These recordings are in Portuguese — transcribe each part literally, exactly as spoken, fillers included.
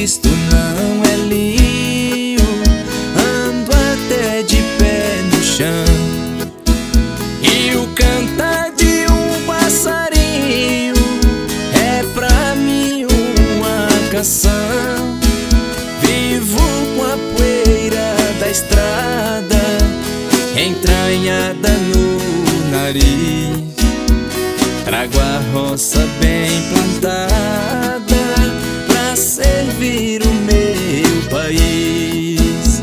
isto não é linho, ando até de pé no chão. E o cantar de um passarinho é pra mim uma canção. Vivo com a poeira da estrada entranhada no nariz. Trago a roça bem plantada pra servir o meu país.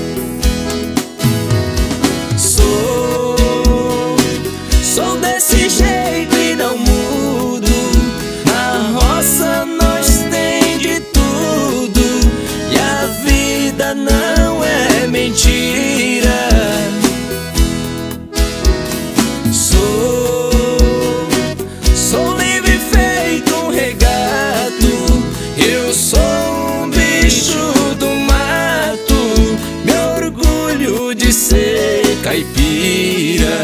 Sou, sou desse jeito e não mudo. Na roça nós tem de tudo e a vida não é mentira. Caipira,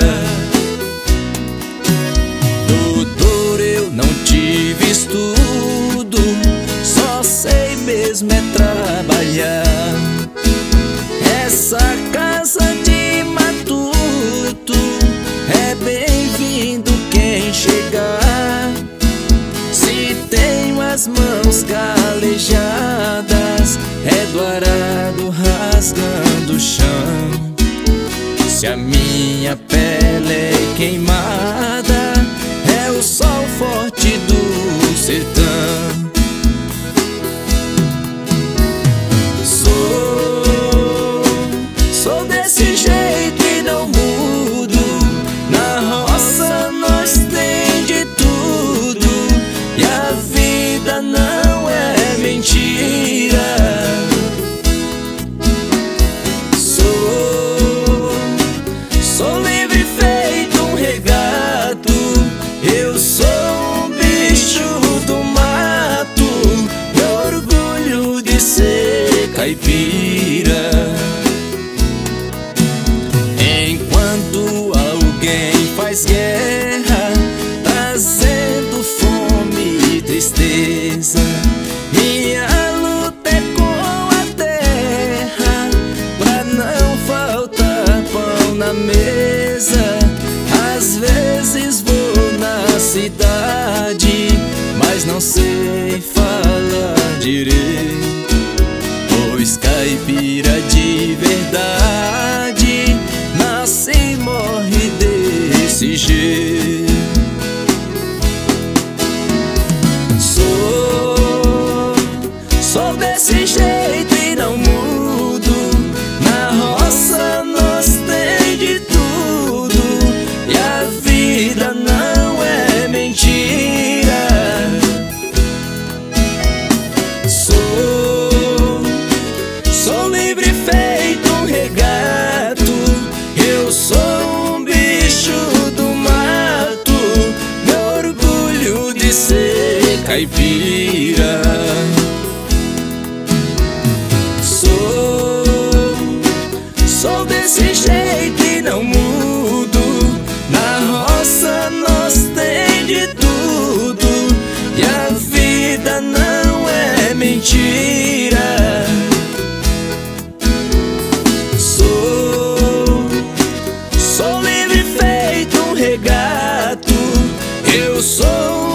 doutor, eu não tive estudo, só sei mesmo é trabalhar. Essa casa de matuto é bem-vindo quem chegar. Se tenho as mãos calejadas, é do arado rasgando o chão. Se a minha pele é queimada, é o sol forte do sertão. Sou, sou desse jeito e não mudo. Na roça nós tem de tudo e a vida não é mentira. Caipira, enquanto alguém faz guerra, trazendo fome e tristeza, minha luta é com a terra, pra não faltar pão na mesa. Às vezes vou na cidade, mas não sei falar direito. Pois caipira de verdade nasce e morre desse jeito. Sou, sou desse jeito e não mudo. Na roça nós tem de tudo e a vida não é mentira. Sou, sou livre feito um regato, eu sou um bicho do mato, meu orgulho de ser caipira. Sou, sou desse jeito e não mudo. Na roça nós tem de tudo e a vida não é mentira. Sou livre feito um regato, eu sou